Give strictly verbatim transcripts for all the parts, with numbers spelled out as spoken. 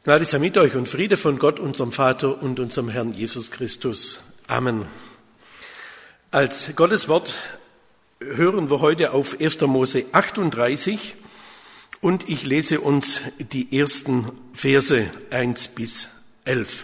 Gnade sei mit euch und Friede von Gott, unserem Vater und unserem Herrn Jesus Christus. Amen. Als Gottes Wort hören wir heute auf erster Mose achtunddreißig und ich lese uns die ersten Verse eins bis elf.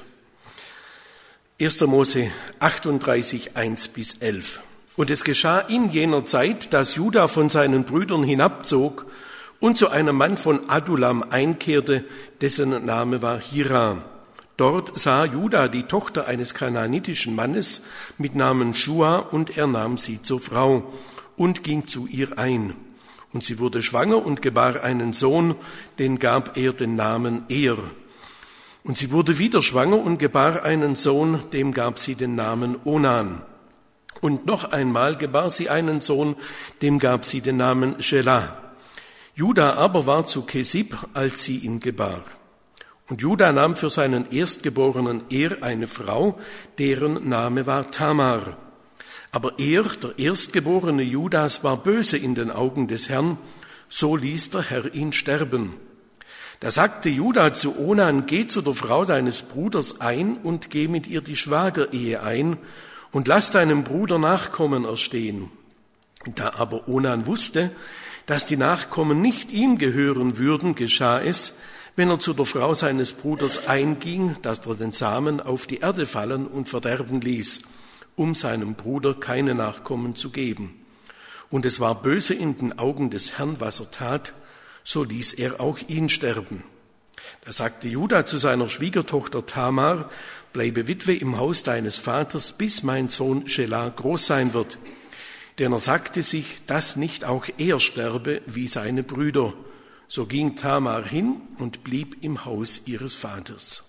erster Mose achtunddreißig, eins bis elf. Und es geschah in jener Zeit, dass Juda von seinen Brüdern hinabzog und zu einem Mann von Adullam einkehrte, dessen Name war Hira. Dort sah Juda die Tochter eines kanaanitischen Mannes mit Namen Schua und er nahm sie zur Frau und ging zu ihr ein. Und sie wurde schwanger und gebar einen Sohn, den gab er den Namen Er. Und sie wurde wieder schwanger und gebar einen Sohn, dem gab sie den Namen Onan. Und noch einmal gebar sie einen Sohn, dem gab sie den Namen Shelah. Juda aber war zu Kesib, als sie ihn gebar. Und Juda nahm für seinen Erstgeborenen Er eine Frau, deren Name war Tamar. Aber er, der Erstgeborene Judas, war böse in den Augen des Herrn, so ließ der Herr ihn sterben. Da sagte Juda zu Onan, geh zu der Frau deines Bruders ein und geh mit ihr die Schwagerehe ein und lass deinem Bruder Nachkommen erstehen. Da aber Onan wusste, dass die Nachkommen nicht ihm gehören würden, geschah es, wenn er zu der Frau seines Bruders einging, dass er den Samen auf die Erde fallen und verderben ließ, um seinem Bruder keine Nachkommen zu geben. Und es war böse in den Augen des Herrn, was er tat, so ließ er auch ihn sterben. Da sagte Juda zu seiner Schwiegertochter Tamar, bleibe Witwe im Haus deines Vaters, bis mein Sohn Shelah groß sein wird. Denn er sagte sich, dass nicht auch er sterbe wie seine Brüder. So ging Tamar hin und blieb im Haus ihres Vaters.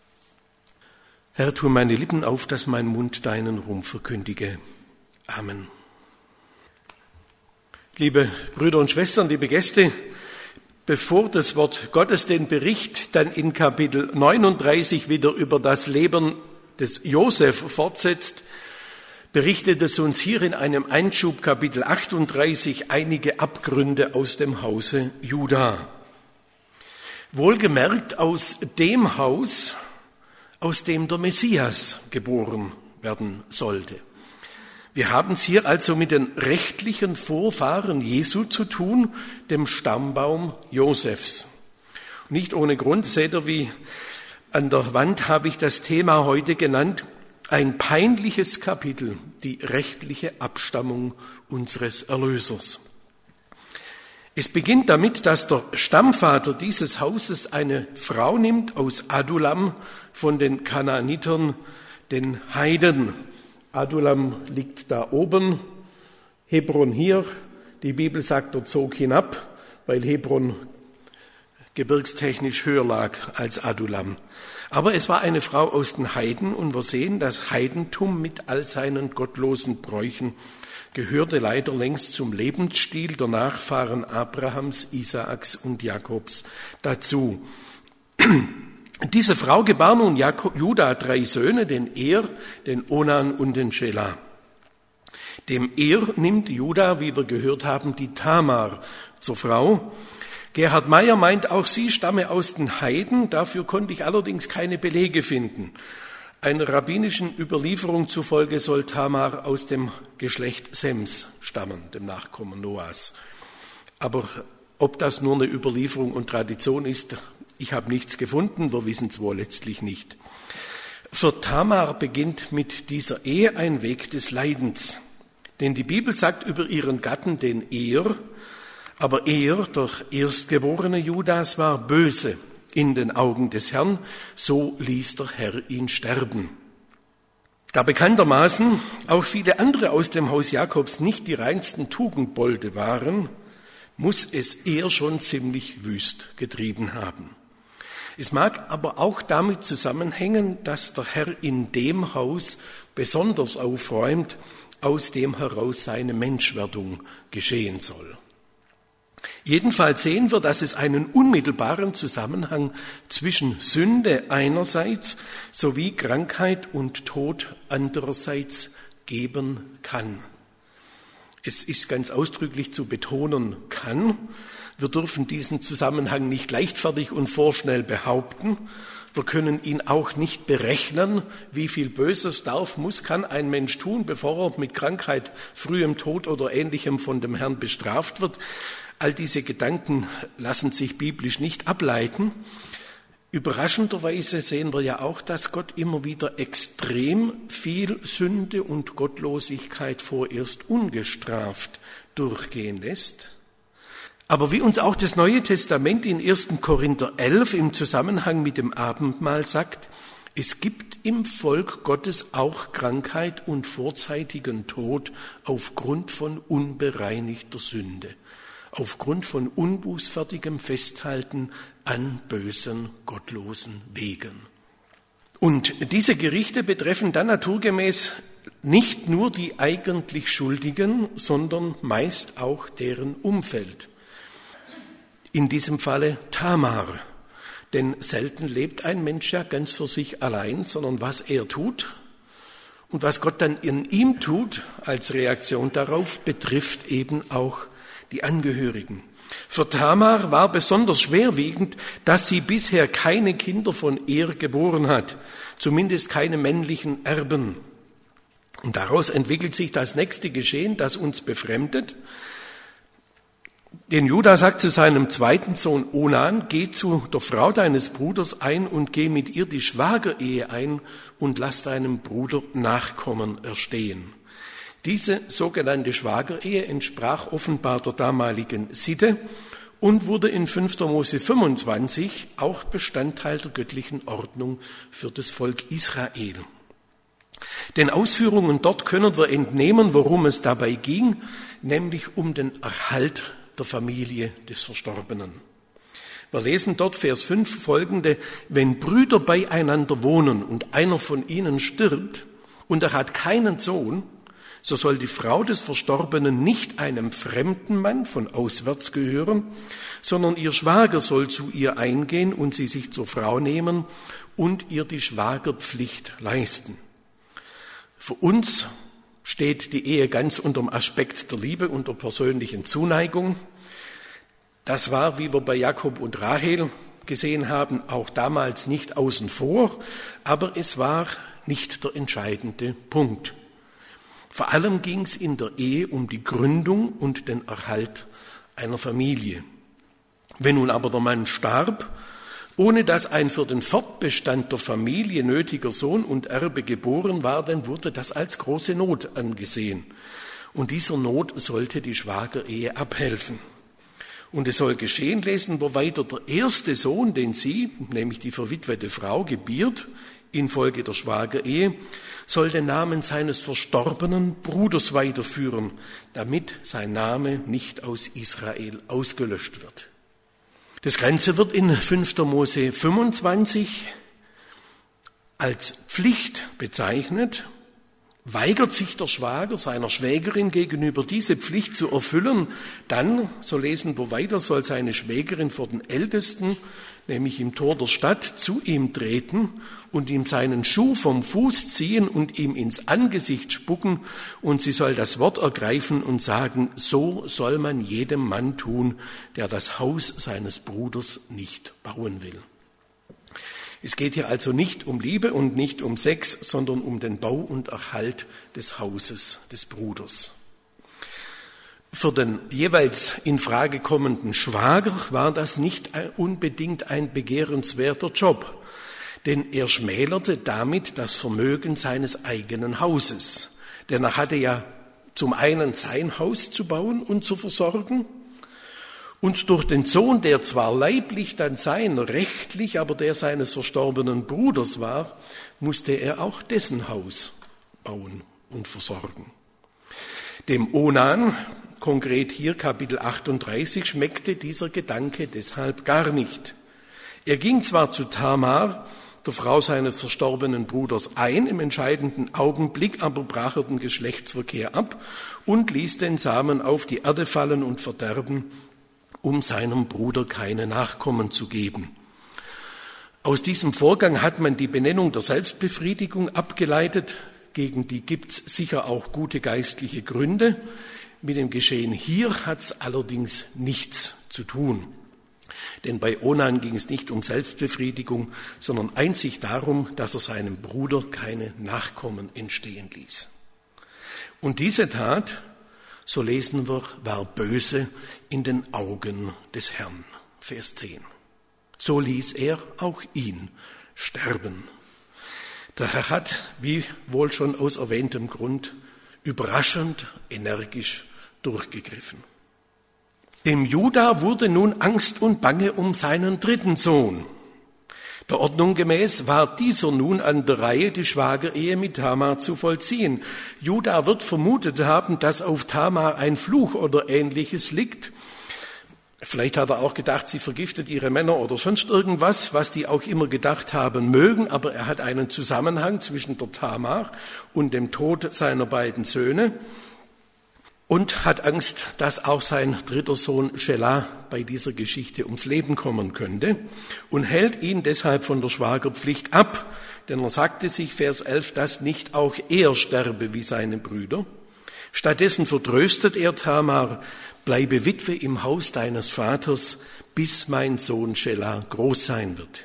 Herr, tu meine Lippen auf, dass mein Mund deinen Ruhm verkündige. Amen. Liebe Brüder und Schwestern, liebe Gäste, bevor das Wort Gottes den Bericht dann in Kapitel neununddreißig wieder über das Leben des Josef fortsetzt, berichtet es uns hier in einem Einschub Kapitel achtunddreißig einige Abgründe aus dem Hause Juda. Wohlgemerkt aus dem Haus, aus dem der Messias geboren werden sollte. Wir haben es hier also mit den rechtlichen Vorfahren Jesu zu tun, dem Stammbaum Josefs. Nicht ohne Grund, seht ihr, wie an der Wand habe ich das Thema heute genannt, ein peinliches Kapitel, die rechtliche Abstammung unseres Erlösers. Es beginnt damit, dass der Stammvater dieses Hauses eine Frau nimmt aus Adullam von den Kanaanitern, den Heiden. Adullam liegt da oben, Hebron hier. Die Bibel sagt, er zog hinab, weil Hebron gebirgstechnisch höher lag als Adullam. Aber es war eine Frau aus den Heiden und wir sehen, das Heidentum mit all seinen gottlosen Bräuchen gehörte leider längst zum Lebensstil der Nachfahren Abrahams, Isaaks und Jakobs dazu. Diese Frau gebar nun Jakob, Juda drei Söhne, den Er, den Onan und den Shelah. Dem Er nimmt Juda, wie wir gehört haben, die Tamar zur Frau. Gerhard Meyer meint, auch sie stamme aus den Heiden, dafür konnte ich allerdings keine Belege finden. Einer rabbinischen Überlieferung zufolge soll Tamar aus dem Geschlecht Sems stammen, dem Nachkommen Noahs. Aber ob das nur eine Überlieferung und Tradition ist, ich habe nichts gefunden, wir wissen es wohl letztlich nicht. Für Tamar beginnt mit dieser Ehe ein Weg des Leidens. Denn die Bibel sagt über ihren Gatten, den Er, aber er, der Erstgeborene Judas, war böse in den Augen des Herrn, so ließ der Herr ihn sterben. Da bekanntermaßen auch viele andere aus dem Haus Jakobs nicht die reinsten Tugendbolde waren, muss es er schon ziemlich wüst getrieben haben. Es mag aber auch damit zusammenhängen, dass der Herr in dem Haus besonders aufräumt, aus dem heraus seine Menschwerdung geschehen soll. Jedenfalls sehen wir, dass es einen unmittelbaren Zusammenhang zwischen Sünde einerseits sowie Krankheit und Tod andererseits geben kann. Es ist ganz ausdrücklich zu betonen kann, Wir dürfen diesen Zusammenhang nicht leichtfertig und vorschnell behaupten. Wir können ihn auch nicht berechnen, wie viel Böses darf, muss, kann ein Mensch tun, bevor er mit Krankheit, frühem Tod oder Ähnlichem von dem Herrn bestraft wird. All diese Gedanken lassen sich biblisch nicht ableiten. Überraschenderweise sehen wir ja auch, dass Gott immer wieder extrem viel Sünde und Gottlosigkeit vorerst ungestraft durchgehen lässt. Aber wie uns auch das Neue Testament in ersten Korinther elf im Zusammenhang mit dem Abendmahl sagt, es gibt im Volk Gottes auch Krankheit und vorzeitigen Tod aufgrund von unbereinigter Sünde, aufgrund von unbußfertigem Festhalten an bösen, gottlosen Wegen. Und diese Gerichte betreffen dann naturgemäß nicht nur die eigentlich Schuldigen, sondern meist auch deren Umfeld. In diesem Falle Tamar, denn selten lebt ein Mensch ja ganz für sich allein, sondern was er tut und was Gott dann in ihm tut als Reaktion darauf, betrifft eben auch die Angehörigen. Für Tamar war besonders schwerwiegend, dass sie bisher keine Kinder von Er geboren hat, zumindest keine männlichen Erben. Und daraus entwickelt sich das nächste Geschehen, das uns befremdet. Denn Judah sagt zu seinem zweiten Sohn Onan, geh zu der Frau deines Bruders ein und geh mit ihr die Schwagerehe ein und lass deinem Bruder Nachkommen erstehen. Diese sogenannte Schwagerehe entsprach offenbar der damaligen Sitte und wurde in fünfter Mose fünfundzwanzig auch Bestandteil der göttlichen Ordnung für das Volk Israel. Den Ausführungen dort können wir entnehmen, worum es dabei ging, nämlich um den Erhalt der Familie des Verstorbenen. Wir lesen dort Vers fünf folgende: Wenn Brüder beieinander wohnen und einer von ihnen stirbt und er hat keinen Sohn, so soll die Frau des Verstorbenen nicht einem fremden Mann von auswärts gehören, sondern ihr Schwager soll zu ihr eingehen und sie sich zur Frau nehmen und ihr die Schwagerpflicht leisten. Für uns steht die Ehe ganz unter dem Aspekt der Liebe und der persönlichen Zuneigung. Das war, wie wir bei Jakob und Rahel gesehen haben, auch damals nicht außen vor, aber es war nicht der entscheidende Punkt. Vor allem ging es in der Ehe um die Gründung und den Erhalt einer Familie. Wenn nun aber der Mann starb, ohne dass ein für den Fortbestand der Familie nötiger Sohn und Erbe geboren war, dann wurde das als große Not angesehen. Und dieser Not sollte die Schwagerehe abhelfen. Und es soll geschehen, lesen wir weiter, der erste Sohn, den sie, nämlich die verwitwete Frau, gebiert, infolge der Schwagerehe, soll den Namen seines verstorbenen Bruders weiterführen, damit sein Name nicht aus Israel ausgelöscht wird. Das Ganze wird in fünfter Mose fünfundzwanzig als Pflicht bezeichnet. Weigert sich der Schwager seiner Schwägerin gegenüber diese Pflicht zu erfüllen, dann, so lesen wir weiter, soll seine Schwägerin vor den Ältesten, nämlich im Tor der Stadt, zu ihm treten und ihm seinen Schuh vom Fuß ziehen und ihm ins Angesicht spucken, und sie soll das Wort ergreifen und sagen, so soll man jedem Mann tun, der das Haus seines Bruders nicht bauen will. Es geht hier also nicht um Liebe und nicht um Sex, sondern um den Bau und Erhalt des Hauses des Bruders. Für den jeweils in Frage kommenden Schwager war das nicht unbedingt ein begehrenswerter Job, denn er schmälerte damit das Vermögen seines eigenen Hauses. Denn er hatte ja zum einen sein Haus zu bauen und zu versorgen, und durch den Sohn, der zwar leiblich dann sein, rechtlich aber der seines verstorbenen Bruders war, musste er auch dessen Haus bauen und versorgen. Dem Onan, konkret hier Kapitel achtunddreißig, schmeckte dieser Gedanke deshalb gar nicht. Er ging zwar zu Tamar, der Frau seines verstorbenen Bruders, ein im entscheidenden Augenblick, aber brach er den Geschlechtsverkehr ab und ließ den Samen auf die Erde fallen und verderben, um seinem Bruder keine Nachkommen zu geben. Aus diesem Vorgang hat man die Benennung der Selbstbefriedigung abgeleitet, gegen die gibt's sicher auch gute geistliche Gründe. Mit dem Geschehen hier hat's allerdings nichts zu tun. Denn bei Onan ging es nicht um Selbstbefriedigung, sondern einzig darum, dass er seinem Bruder keine Nachkommen entstehen ließ. Und diese Tat, so lesen wir, war böse in den Augen des Herrn. Vers zehn. So ließ er auch ihn sterben. Der Herr hat, wie wohl schon aus erwähntem Grund, überraschend energisch durchgegriffen. Dem Juda wurde nun Angst und Bange um seinen dritten Sohn. Der Ordnung gemäß war dieser nun an der Reihe, die Schwagerehe mit Tamar zu vollziehen. Juda wird vermutet haben, dass auf Tamar ein Fluch oder Ähnliches liegt. Vielleicht hat er auch gedacht, sie vergiftet ihre Männer oder sonst irgendwas, was die auch immer gedacht haben mögen. Aber er hat einen Zusammenhang zwischen der Tamar und dem Tod seiner beiden Söhne. Und hat Angst, dass auch sein dritter Sohn Shelah bei dieser Geschichte ums Leben kommen könnte und hält ihn deshalb von der Schwagerpflicht ab, denn er sagte sich, Vers elf, dass nicht auch er sterbe wie seine Brüder. Stattdessen vertröstet er Tamar, bleibe Witwe im Haus deines Vaters, bis mein Sohn Shelah groß sein wird.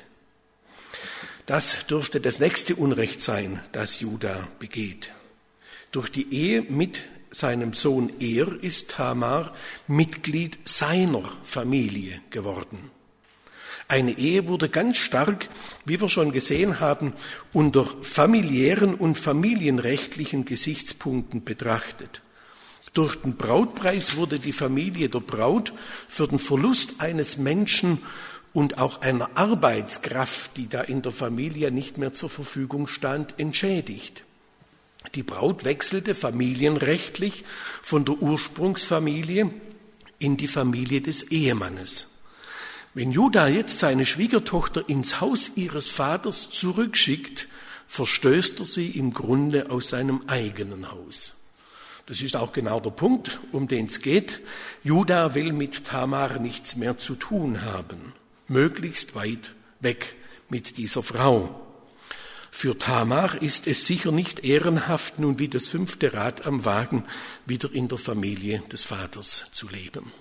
Das dürfte das nächste Unrecht sein, das Juda begeht. Durch die Ehe mit seinem Sohn Er ist Tamar Mitglied seiner Familie geworden. Eine Ehe wurde ganz stark, wie wir schon gesehen haben, unter familiären und familienrechtlichen Gesichtspunkten betrachtet. Durch den Brautpreis wurde die Familie der Braut für den Verlust eines Menschen und auch einer Arbeitskraft, die da in der Familie nicht mehr zur Verfügung stand, entschädigt. Die Braut wechselte familienrechtlich von der Ursprungsfamilie in die Familie des Ehemannes. Wenn Juda jetzt seine Schwiegertochter ins Haus ihres Vaters zurückschickt, verstößt er sie im Grunde aus seinem eigenen Haus. Das ist auch genau der Punkt, um den es geht. Juda will mit Tamar nichts mehr zu tun haben, möglichst weit weg mit dieser Frau. Für Tamar ist es sicher nicht ehrenhaft, nun wie das fünfte Rad am Wagen wieder in der Familie des Vaters zu leben.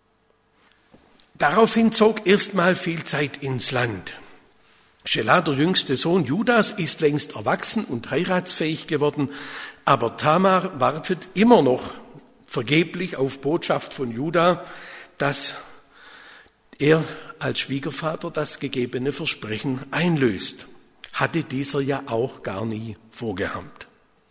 Daraufhin zog erstmal viel Zeit ins Land. Shelah, der jüngste Sohn Judas, ist längst erwachsen und heiratsfähig geworden, aber Tamar wartet immer noch vergeblich auf Botschaft von Juda, dass er als Schwiegervater das gegebene Versprechen einlöst. Hatte dieser ja auch gar nie vorgehabt.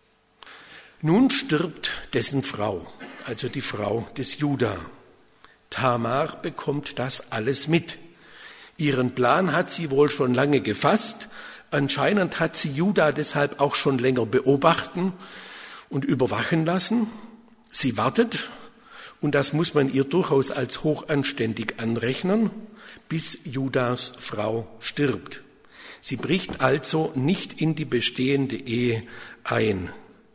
Nun stirbt dessen Frau, also die Frau des Juda. Tamar bekommt das alles mit. Ihren Plan hat sie wohl schon lange gefasst. Anscheinend hat sie Juda deshalb auch schon länger beobachten und überwachen lassen. Sie wartet, und das muss man ihr durchaus als hochanständig anrechnen, bis Judas Frau stirbt. Sie bricht also nicht in die bestehende Ehe ein.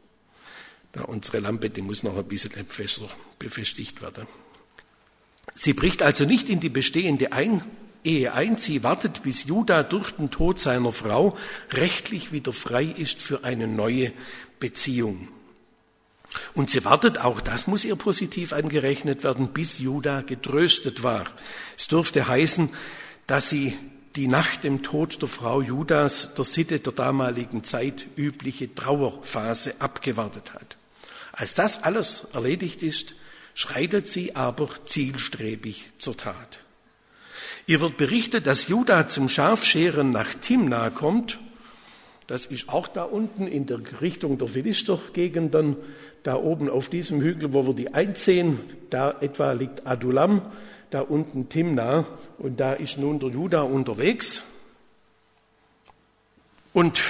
Da unsere Lampe, die muss noch ein bisschen fester befestigt werden. Sie bricht also nicht in die bestehende ein, Ehe ein. Sie wartet, bis Juda durch den Tod seiner Frau rechtlich wieder frei ist für eine neue Beziehung. Und sie wartet, auch das muss ihr positiv angerechnet werden, bis Juda getröstet war. Es dürfte heißen, dass sie die nach dem Tod der Frau Judas der Sitte der damaligen Zeit übliche Trauerphase abgewartet hat. Als das alles erledigt ist, schreitet sie aber zielstrebig zur Tat. Ihr wird berichtet, dass Juda zum Schafscheren nach Timna kommt. Das ist auch da unten in der Richtung der Philistergegenden, da oben auf diesem Hügel, wo wir die einsehen, da etwa liegt Adullam. Da unten Timna, und da ist nun der Juda unterwegs. Und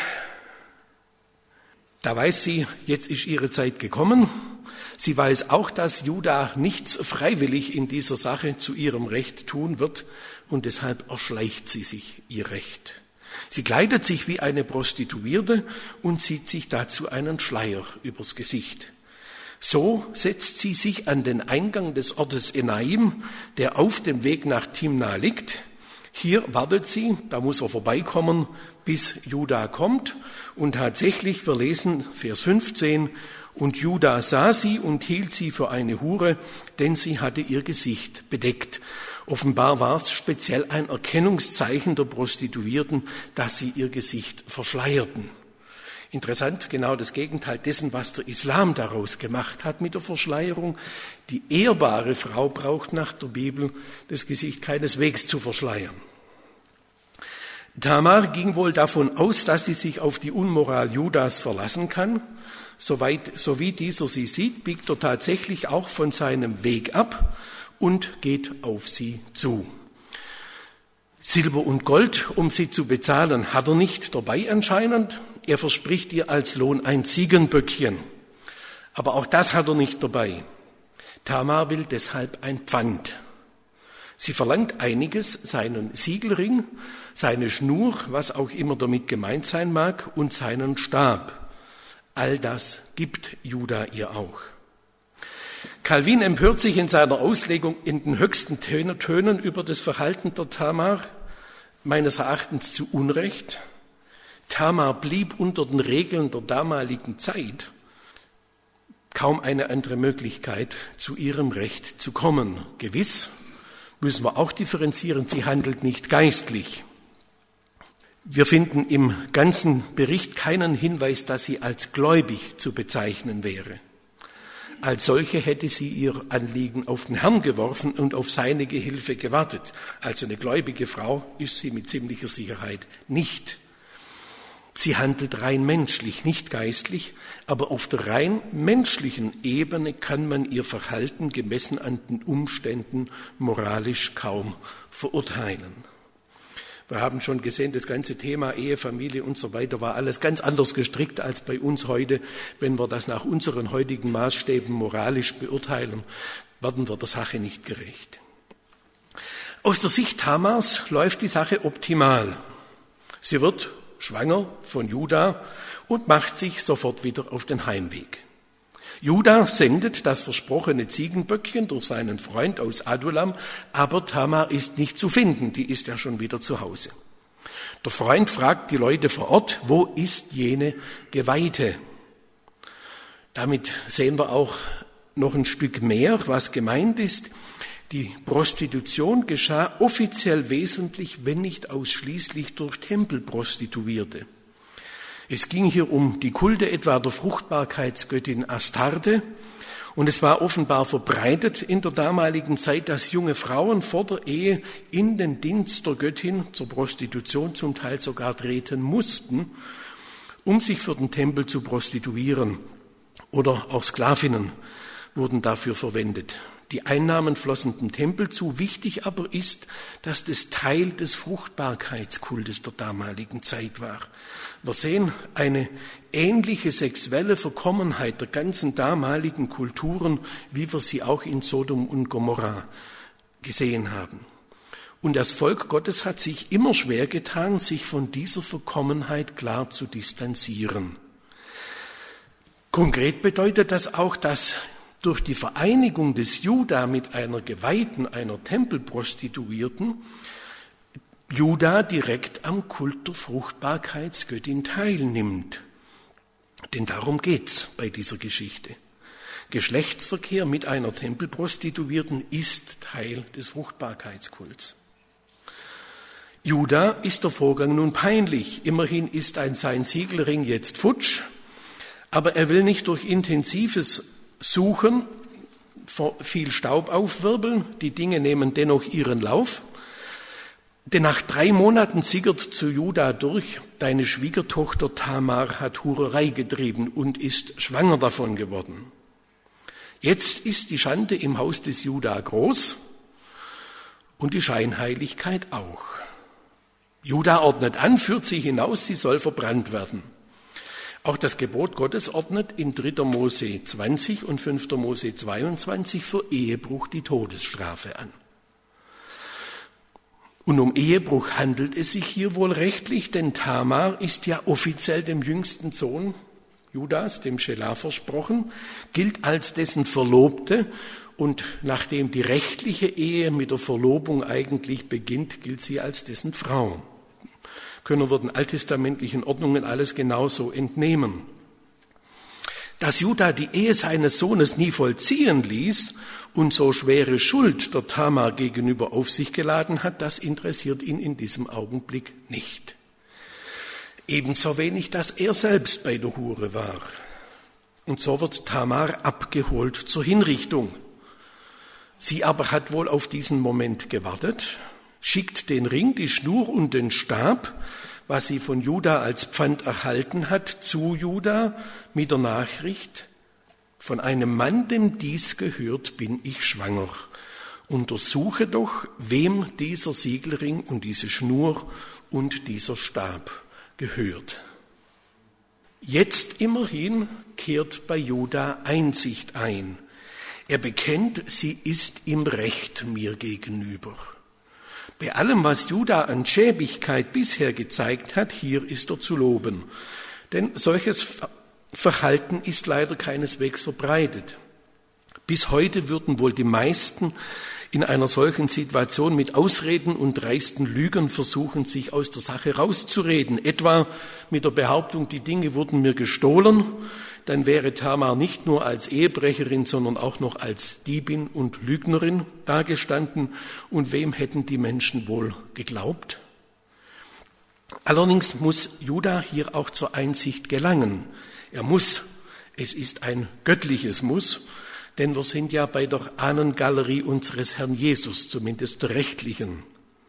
da weiß sie, jetzt ist ihre Zeit gekommen. Sie weiß auch, dass Juda nichts freiwillig in dieser Sache zu ihrem Recht tun wird, und deshalb erschleicht sie sich ihr Recht. Sie kleidet sich wie eine Prostituierte und zieht sich dazu einen Schleier übers Gesicht. So setzt sie sich an den Eingang des Ortes Enaim, der auf dem Weg nach Timna liegt. Hier wartet sie, da muss er vorbeikommen, bis Juda kommt. Und tatsächlich, wir lesen Vers fünfzehn, und Juda sah sie und hielt sie für eine Hure, denn sie hatte ihr Gesicht bedeckt. Offenbar war es speziell ein Erkennungszeichen der Prostituierten, dass sie ihr Gesicht verschleierten. Interessant, genau das Gegenteil dessen, was der Islam daraus gemacht hat mit der Verschleierung. Die ehrbare Frau braucht nach der Bibel das Gesicht keineswegs zu verschleiern. Tamar ging wohl davon aus, dass sie sich auf die Unmoral Judas verlassen kann. Soweit, so wie dieser sie sieht, biegt er tatsächlich auch von seinem Weg ab und geht auf sie zu. Silber und Gold, um sie zu bezahlen, hat er nicht dabei anscheinend. Er verspricht ihr als Lohn ein Ziegenböckchen. Aber auch das hat er nicht dabei. Tamar will deshalb ein Pfand. Sie verlangt einiges, seinen Siegelring, seine Schnur, was auch immer damit gemeint sein mag, und seinen Stab. All das gibt Juda ihr auch. Calvin empört sich in seiner Auslegung in den höchsten Tönen über das Verhalten der Tamar, meines Erachtens zu Unrecht. Tamar blieb unter den Regeln der damaligen Zeit kaum eine andere Möglichkeit, zu ihrem Recht zu kommen. Gewiss müssen wir auch differenzieren, sie handelt nicht geistlich. Wir finden im ganzen Bericht keinen Hinweis, dass sie als gläubig zu bezeichnen wäre. Als solche hätte sie ihr Anliegen auf den Herrn geworfen und auf seine Gehilfe gewartet. Also eine gläubige Frau ist sie mit ziemlicher Sicherheit nicht. Sie handelt rein menschlich, nicht geistlich, aber auf der rein menschlichen Ebene kann man ihr Verhalten gemessen an den Umständen moralisch kaum verurteilen. Wir haben schon gesehen, das ganze Thema Ehe, Familie und so weiter war alles ganz anders gestrickt als bei uns heute. Wenn wir das nach unseren heutigen Maßstäben moralisch beurteilen, werden wir der Sache nicht gerecht. Aus der Sicht Tamars läuft die Sache optimal. Sie wird schwanger von Juda und macht sich sofort wieder auf den Heimweg. Juda sendet das versprochene Ziegenböckchen durch seinen Freund aus Adulam, aber Tamar ist nicht zu finden, die ist ja schon wieder zu Hause. Der Freund fragt die Leute vor Ort, wo ist jene Geweihte? Damit sehen wir auch noch ein Stück mehr, was gemeint ist. Die Prostitution geschah offiziell wesentlich, wenn nicht ausschließlich durch Tempelprostituierte. Es ging hier um die Kulte etwa der Fruchtbarkeitsgöttin Astarte und es war offenbar verbreitet in der damaligen Zeit, dass junge Frauen vor der Ehe in den Dienst der Göttin zur Prostitution zum Teil sogar treten mussten, um sich für den Tempel zu prostituieren. Oder auch Sklavinnen wurden dafür verwendet. Die Einnahmen flossen dem Tempel zu. Wichtig aber ist, dass das Teil des Fruchtbarkeitskultes der damaligen Zeit war. Wir sehen eine ähnliche sexuelle Verkommenheit der ganzen damaligen Kulturen, wie wir sie auch in Sodom und Gomorra gesehen haben. Und das Volk Gottes hat sich immer schwer getan, sich von dieser Verkommenheit klar zu distanzieren. Konkret bedeutet das auch, dass durch die Vereinigung des Juda mit einer Geweihten, einer Tempelprostituierten, Juda direkt am Kult der Fruchtbarkeitsgöttin teilnimmt. Denn darum geht's bei dieser Geschichte. Geschlechtsverkehr mit einer Tempelprostituierten ist Teil des Fruchtbarkeitskults. Juda ist der Vorgang nun peinlich. Immerhin ist ein sein Siegelring jetzt futsch, aber er will nicht durch intensives Suchen viel Staub aufwirbeln. Die Dinge nehmen dennoch ihren Lauf. Denn nach drei Monaten sickert zu Juda durch, deine Schwiegertochter Tamar hat Hurerei getrieben und ist schwanger davon geworden. Jetzt ist die Schande im Haus des Juda groß und die Scheinheiligkeit auch. Juda ordnet an, führt sie hinaus, sie soll verbrannt werden. Auch das Gebot Gottes ordnet in dritter Mose zwanzig und fünfter Mose zweiundzwanzig für Ehebruch die Todesstrafe an. Und um Ehebruch handelt es sich hier wohl rechtlich, denn Tamar ist ja offiziell dem jüngsten Sohn Judas, dem Schelah, versprochen, gilt als dessen Verlobte und nachdem die rechtliche Ehe mit der Verlobung eigentlich beginnt, gilt sie als dessen Frau. Können wir den alttestamentlichen Ordnungen alles genauso entnehmen. Dass Juda die Ehe seines Sohnes nie vollziehen ließ und so schwere Schuld der Tamar gegenüber auf sich geladen hat, das interessiert ihn in diesem Augenblick nicht. Ebenso wenig, dass er selbst bei der Hure war. Und so wird Tamar abgeholt zur Hinrichtung. Sie aber hat wohl auf diesen Moment gewartet, schickt den Ring, die Schnur und den Stab, was sie von Juda als Pfand erhalten hat, zu Juda mit der Nachricht: Von einem Mann, dem dies gehört, bin ich schwanger. Untersuche doch, wem dieser Siegelring und diese Schnur und dieser Stab gehört. Jetzt immerhin kehrt bei Juda Einsicht ein. Er bekennt, sie ist im Recht mir gegenüber. Bei allem, was Juda an Schäbigkeit bisher gezeigt hat, hier ist er zu loben. Denn solches Verhalten ist leider keineswegs verbreitet. Bis heute würden wohl die meisten in einer solchen Situation mit Ausreden und dreisten Lügen versuchen, sich aus der Sache rauszureden. Etwa mit der Behauptung, die Dinge wurden mir gestohlen. Dann wäre Tamar nicht nur als Ehebrecherin, sondern auch noch als Diebin und Lügnerin dagestanden. Und wem hätten die Menschen wohl geglaubt? Allerdings muss Juda hier auch zur Einsicht gelangen. Er muss, es ist ein göttliches Muss, denn wir sind ja bei der Ahnengalerie unseres Herrn Jesus, zumindest der rechtlichen.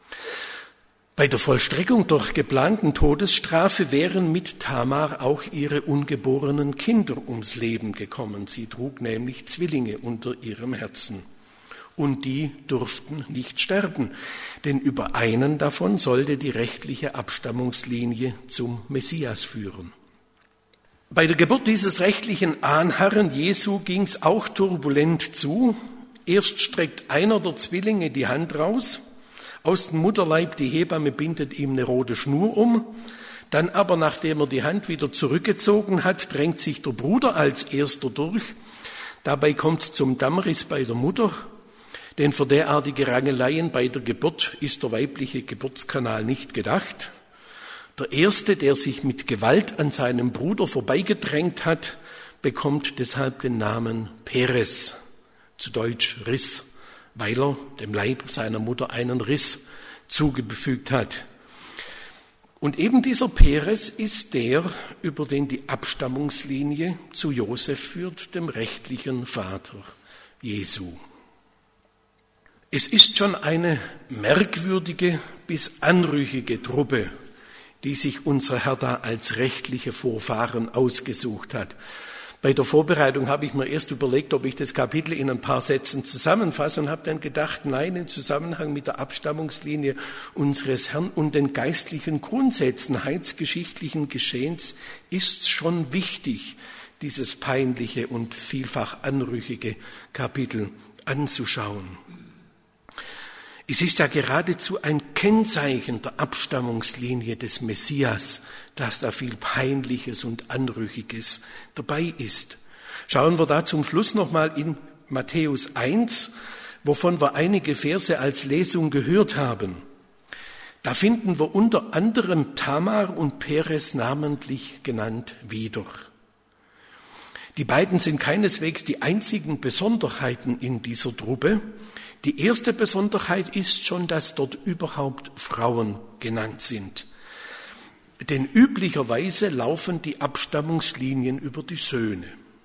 Bei der Vollstreckung der geplanten Todesstrafe wären mit Tamar auch ihre ungeborenen Kinder ums Leben gekommen. Sie trug nämlich Zwillinge unter ihrem Herzen. Und die durften nicht sterben, denn über einen davon sollte die rechtliche Abstammungslinie zum Messias führen. Bei der Geburt dieses rechtlichen Ahnherren Jesu ging es auch turbulent zu. Erst streckt einer der Zwillinge die Hand raus, aus dem Mutterleib die Hebamme bindet ihm eine rote Schnur um, dann aber, nachdem er die Hand wieder zurückgezogen hat, drängt sich der Bruder als erster durch. Dabei kommt es zum Dammriss bei der Mutter, denn für derartige Rangeleien bei der Geburt ist der weibliche Geburtskanal nicht gedacht. Der Erste, der sich mit Gewalt an seinem Bruder vorbeigedrängt hat, bekommt deshalb den Namen Peres, zu Deutsch Riss, weil er dem Leib seiner Mutter einen Riss zugefügt hat. Und eben dieser Peres ist der, über den die Abstammungslinie zu Josef führt, dem rechtlichen Vater Jesu. Es ist schon eine merkwürdige bis anrüchige Truppe, die sich unser Herr da als rechtliche Vorfahren ausgesucht hat. Bei der Vorbereitung habe ich mir erst überlegt, ob ich das Kapitel in ein paar Sätzen zusammenfasse und habe dann gedacht, nein, im Zusammenhang mit der Abstammungslinie unseres Herrn und den geistlichen Grundsätzen heilsgeschichtlichen Geschehens ist es schon wichtig, dieses peinliche und vielfach anrüchige Kapitel anzuschauen. Es ist ja geradezu ein Kennzeichen der Abstammungslinie des Messias, dass da viel Peinliches und Anrüchiges dabei ist. Schauen wir da zum Schluss nochmal in Matthäus eins, wovon wir einige Verse als Lesung gehört haben. Da finden wir unter anderem Tamar und Peres namentlich genannt wieder. Die beiden sind keineswegs die einzigen Besonderheiten in dieser Truppe. Die erste Besonderheit ist schon, dass dort überhaupt Frauen genannt sind. Denn üblicherweise laufen die Abstammungslinien über die Söhne.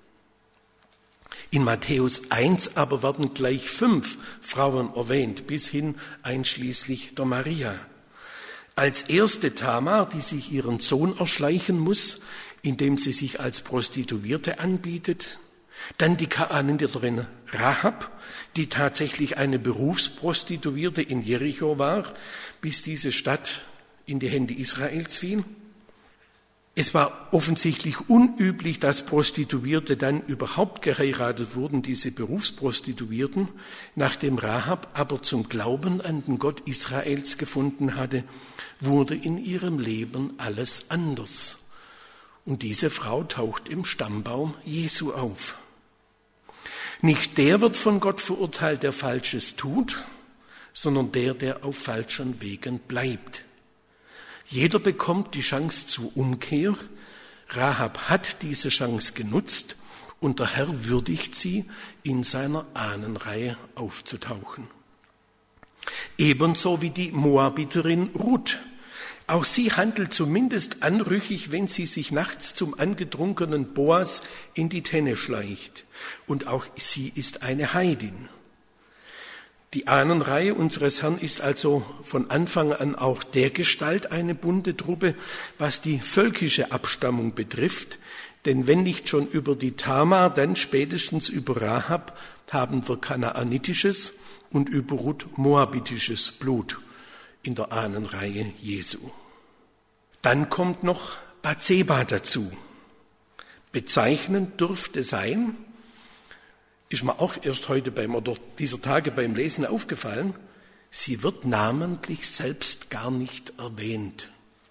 In Matthäus eins aber werden gleich fünf Frauen erwähnt, bis hin einschließlich der Maria. Als erste Tamar, die sich ihren Sohn erschleichen muss, indem sie sich als Prostituierte anbietet. Dann die Kanaaniterin Rahab, die tatsächlich eine Berufsprostituierte in Jericho war, bis diese Stadt in die Hände Israels fiel. Es war offensichtlich unüblich, dass Prostituierte dann überhaupt geheiratet wurden, diese Berufsprostituierten. Nachdem Rahab aber zum Glauben an den Gott Israels gefunden hatte, wurde in ihrem Leben alles anders. Und diese Frau taucht im Stammbaum Jesu auf. Nicht der wird von Gott verurteilt, der Falsches tut, sondern der, der auf falschen Wegen bleibt. Jeder bekommt die Chance zur Umkehr. Rahab hat diese Chance genutzt Und der Herr würdigt sie, in seiner Ahnenreihe aufzutauchen. Ebenso wie die Moabiterin Ruth. Auch sie handelt zumindest anrüchig, wenn sie sich nachts zum angetrunkenen Boas in die Tenne schleicht. Und auch sie ist eine Heidin. Die Ahnenreihe unseres Herrn ist also von Anfang an auch dergestalt eine bunte Truppe, was die völkische Abstammung betrifft. Denn wenn nicht schon über die Tamar, dann spätestens über Rahab haben wir kanaanitisches und über Ruth moabitisches Blut in der Ahnenreihe Jesu. Dann kommt noch Bathseba dazu. Bezeichnend dürfte sein, ist mir auch erst heute beim oder dieser Tage beim Lesen aufgefallen, sie wird namentlich selbst gar nicht erwähnt.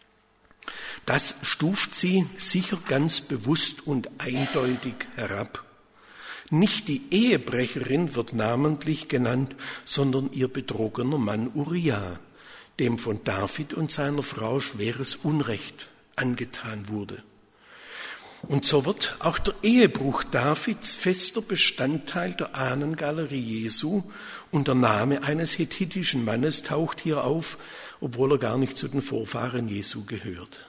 Das stuft sie sicher ganz bewusst und eindeutig herab. Nicht die Ehebrecherin wird namentlich genannt, sondern ihr betrogener Mann Uriah, dem von David und seiner Frau schweres Unrecht angetan wurde. Und so wird auch der Ehebruch Davids fester Bestandteil der Ahnengalerie Jesu und der Name eines hethitischen Mannes taucht hier auf, obwohl er gar nicht zu den Vorfahren Jesu gehört.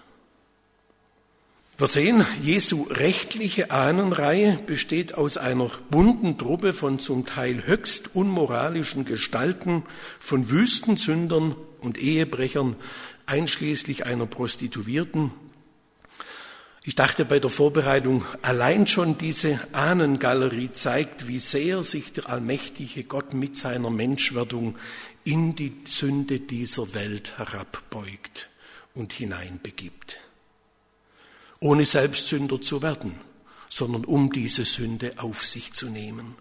Wir sehen, Jesu rechtliche Ahnenreihe besteht aus einer bunten Truppe von zum Teil höchst unmoralischen Gestalten, von Wüstensündern und Ehebrechern, einschließlich einer Prostituierten. Ich dachte bei der Vorbereitung, allein schon diese Ahnengalerie zeigt, wie sehr sich der allmächtige Gott mit seiner Menschwerdung in die Sünde dieser Welt herabbeugt und hineinbegibt. Ohne selbst Sünder zu werden, sondern um diese Sünde auf sich zu nehmen.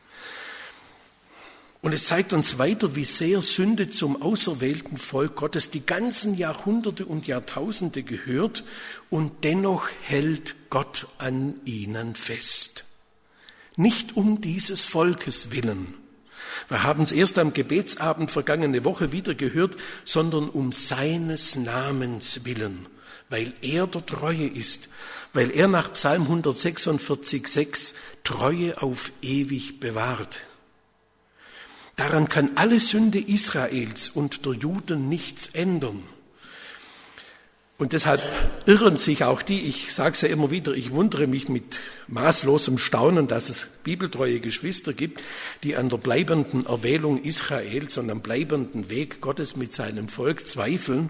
Und es zeigt uns weiter, wie sehr Sünde zum auserwählten Volk Gottes die ganzen Jahrhunderte und Jahrtausende gehört und dennoch hält Gott an ihnen fest. Nicht um dieses Volkes willen. Wir haben es erst am Gebetsabend vergangene Woche wieder gehört, sondern um seines Namens willen. Weil er der Treue ist, weil er nach Psalm hundertsechsundvierzig sechs Treue auf ewig bewahrt. Daran kann alle Sünde Israels und der Juden nichts ändern. Und deshalb irren sich auch die, ich sage es ja immer wieder, ich wundere mich mit maßlosem Staunen, dass es bibeltreue Geschwister gibt, die an der bleibenden Erwählung Israels und am bleibenden Weg Gottes mit seinem Volk zweifeln.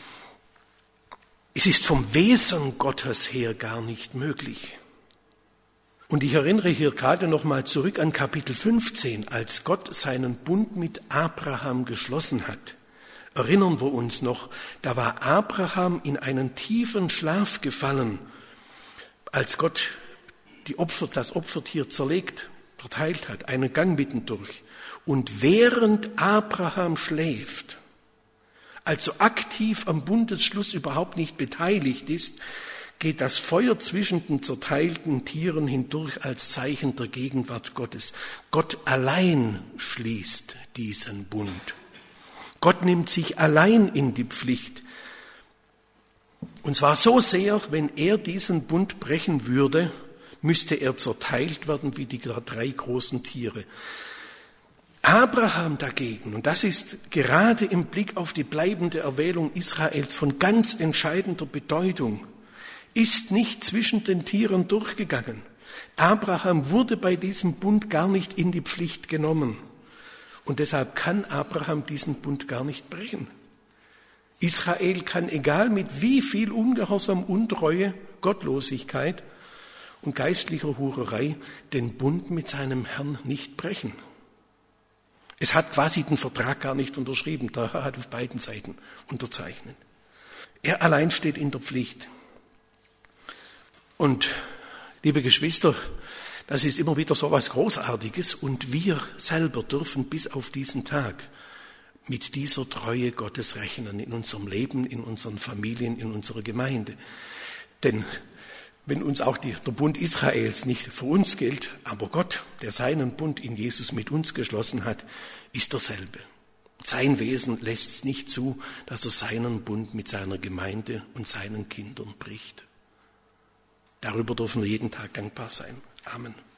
Es ist vom Wesen Gottes her gar nicht möglich. Und ich erinnere hier gerade noch mal zurück an Kapitel fünfzehn, als Gott seinen Bund mit Abraham geschlossen hat. Erinnern wir uns noch, da war Abraham in einen tiefen Schlaf gefallen, als Gott die Opfer, das Opfertier zerlegt, verteilt hat, einen Gang mittendurch. Und während Abraham schläft, also aktiv am Bundesschluss überhaupt nicht beteiligt ist, geht das Feuer zwischen den zerteilten Tieren hindurch als Zeichen der Gegenwart Gottes. Gott allein schließt diesen Bund. Gott nimmt sich allein in die Pflicht. Und zwar so sehr, wenn er diesen Bund brechen würde, müsste er zerteilt werden wie die drei großen Tiere. Abraham dagegen, und das ist gerade im Blick auf die bleibende Erwählung Israels von ganz entscheidender Bedeutung, ist nicht zwischen den Tieren durchgegangen. Abraham wurde bei diesem Bund gar nicht in die Pflicht genommen. Und deshalb kann Abraham diesen Bund gar nicht brechen. Israel kann, egal mit wie viel Ungehorsam, Untreue, Gottlosigkeit und geistlicher Hurerei, den Bund mit seinem Herrn nicht brechen. Es hat quasi den Vertrag gar nicht unterschrieben, der Herr hat auf beiden Seiten unterzeichnet. Er allein steht in der Pflicht. Und, liebe Geschwister, das ist immer wieder so etwas Großartiges und wir selber dürfen bis auf diesen Tag mit dieser Treue Gottes rechnen in unserem Leben, in unseren Familien, in unserer Gemeinde. Denn wenn uns auch die, der Bund Israels nicht für uns gilt, aber Gott, der seinen Bund in Jesus mit uns geschlossen hat, ist derselbe. Sein Wesen lässt es nicht zu, dass er seinen Bund mit seiner Gemeinde und seinen Kindern bricht. Darüber dürfen wir jeden Tag dankbar sein. Amen.